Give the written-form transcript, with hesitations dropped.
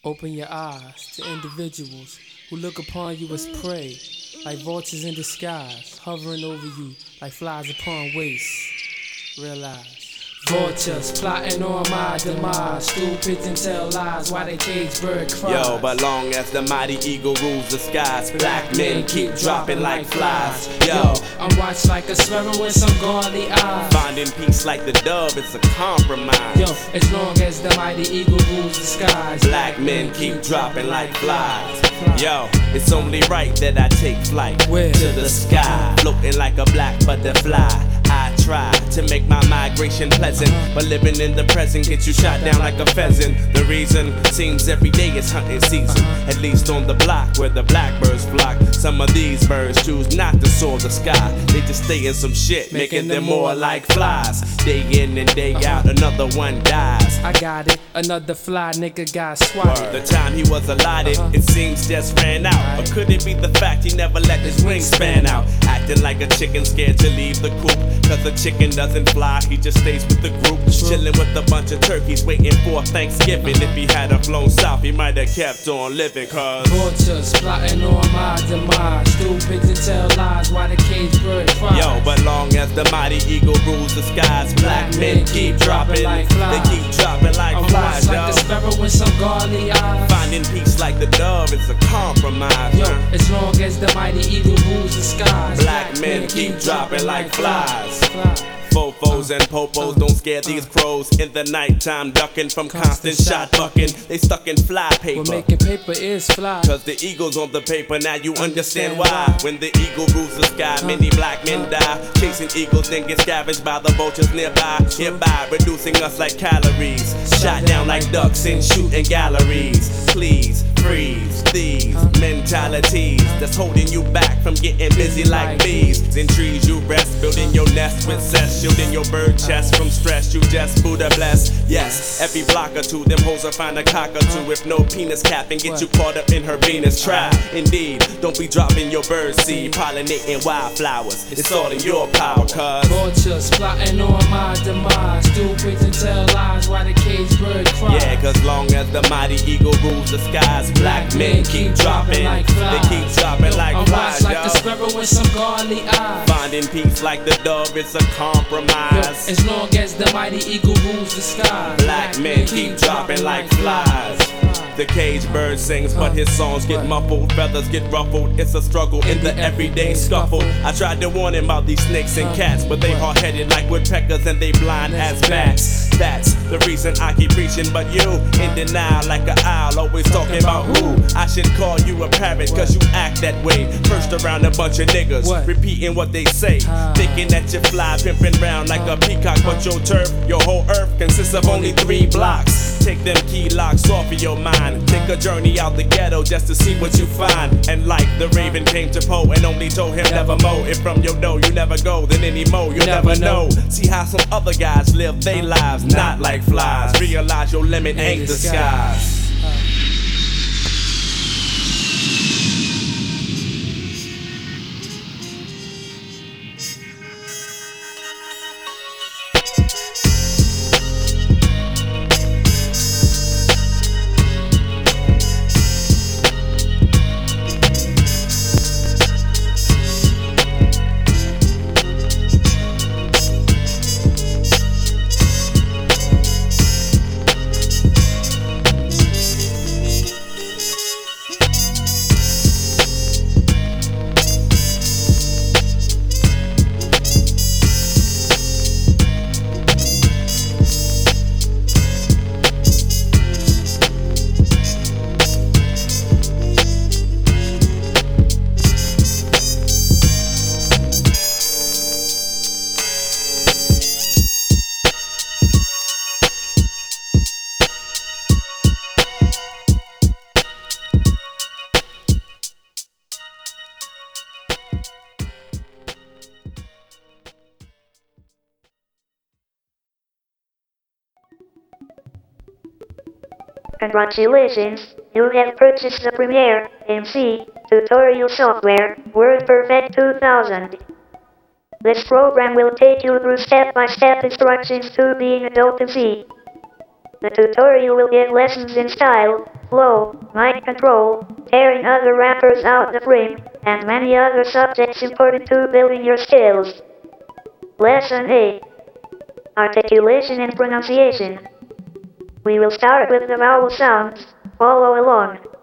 Open your eyes to individuals who look upon you as prey, like vultures in disguise, hovering over you like flies upon wastes. Realize. Vultures plotting on my demise, stupid and tell lies while they cage bird cries. Yo, but long as the mighty eagle rules the skies, black men keep dropping like flies. Yo, I'm watched like a sparrow with some godly eyes. Finding peace like the dove, it's a compromise. Yo, as long as the mighty eagle rules the skies, black men keep dropping like flies. Yo, it's only right that I take flight where? To the sky, floating like a black butterfly. I try to make my migration pleasant, but living in the present gets you shot down like a pheasant. The reason seems every day is hunting season, at least on the block where the blackbirds flock. Some of these birds choose not to soar the sky, they just stay in some shit, making them more like flies. Day in and day out, another one dies. I got it, another fly nigga got swatted. The time he was allotted, it seems just ran out. Or could it be the fact he never let his wings span out? Acting like a chicken scared to leave the coop, cause the chicken doesn't fly, he just stays with the group. Chilling with a bunch of turkeys waiting for Thanksgiving. If he had flown south, he might have kept on living, cause vultures plotting on my demise, stupid to tell lies while the cage bird cries. Yo, but long as the mighty eagle rules the skies, black men keep dropping like flies. They keep dropping like flies, like the sparrow with some godly eyes. Finding peace like the dove, it's a compromise. Yo, as long as the mighty eagle rules the skies, black men keep dropping like flies. Fofos and popos don't scare these crows. In the nighttime, ducking from constant shot bucking. They stuck in fly paper. Well, making paper is fly. Cause the eagle's on the paper, now you understand why. When the eagle rules the sky, many black men die. Chasing eagles, then get scavenged by the vultures nearby. Hereby reducing us like calories. Shot down like ducks in shooting galleries. Please freeze these mentalities that's holding you back from getting busy like bees. In trees you rest, building your nest with cess, shielding your bird chest from stress. You just Buddha bless. Yes, every block or two, them hoes will find a cock or two. If no penis cap and get you caught up in her Venus. Try, indeed, don't be dropping your bird seed, pollinating wildflowers. It's all in your power, cuz vultures plotting on my demise, stupid and tell lies while the cage bird cries. Yeah, cause long as the mighty eagle rules the skies, black men keep dropping like flies. They keep dropping like flies, like the sparrow with some godly eyes. Finding peace like the dove, it's a compromise. Yo, as long as the mighty eagle rules the sky, black men keep dropping like flies. The cage bird sings, but his songs get muffled, feathers get ruffled. It's a struggle in the everyday scuffle. I tried to warn him about these snakes and cats, but they hard-headed like woodpeckers and they blind as bats. That's the reason I keep preaching, but you in denial like an owl, always talking about who. I should call you a parrot, cause you act that way. First around a bunch of niggas, repeating what they say, thinking that you fly pimping round like a peacock, but your turf, your whole earth consists of only 3 blocks. Take them key locks off of your mind. Take a journey out the ghetto just to see what you find. And like the raven came to Poe and only told him never mow. If from your dough you never go, then anymore you'll never know. See how some other guys live their lives, not like flies. Realize your limit ain't the skies. Congratulations, you have purchased the Premiere MC tutorial software, WordPerfect 2000. This program will take you through step-by-step instructions to being Adobe MC. The tutorial will give lessons in style, flow, mic control, tearing other rappers out the frame, and many other subjects important to building your skills. Lesson 8. Articulation and pronunciation. We will start with the vowel sounds. Follow along.